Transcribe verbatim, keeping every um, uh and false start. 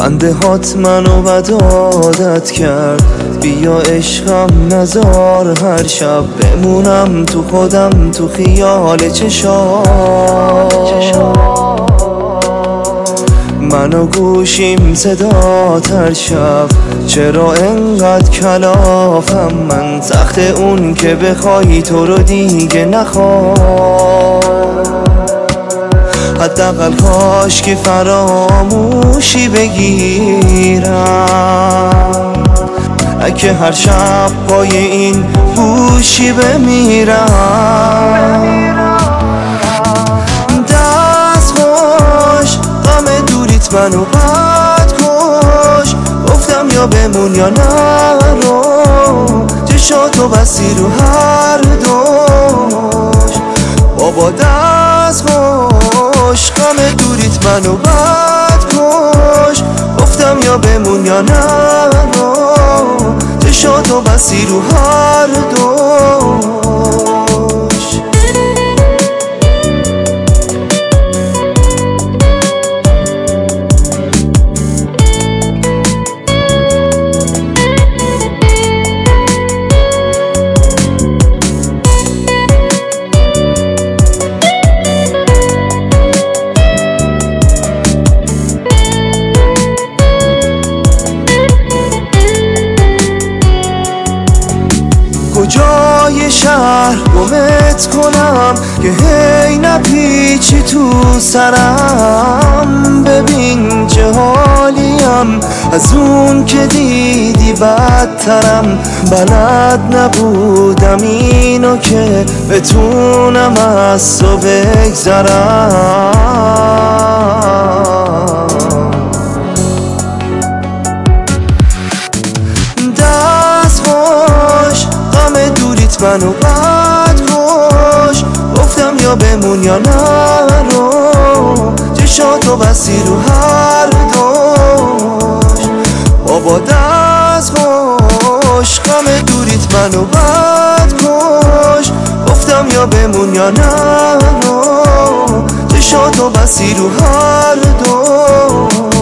خنده هات منو بد عادت کرد. بیا عشقم نزار هر شب بمونم تو خودم تو خیال چشات. منو گوشیم صدا هر شب چرا انقدر کلافم من، سخت اون که بخوای تو رو دیگه نخوام. حداقل کاش که فراموشی بگیرم، اگه هر شب پای این گوشی بمیرم. دست خوش غم دوریت منو بد کش، گفتم یا بمون یا نرو، چشاتو بستی رو هر دوش. بابا دست خوش غم دوریت منو بد کش، گفتم یا بمون یا نرو، چشاتو بستی رو هر دوش. کجای شهر گمت کنم که هی نپیچی تو سرم؟ ببین چه حالیم از اون که دیدی بدترم. بلد نبودم اینو که بتونم از تو بگذرم. دست خوش غم دوریت منو بد کش، گفتم یا بمون یا نرو، چشاتو بستی رو هر دوش. بابا دست خوش غم دوریت منو بد کش، گفتم یا بمون یا نرو، چشاتو بستی رو هر دوش.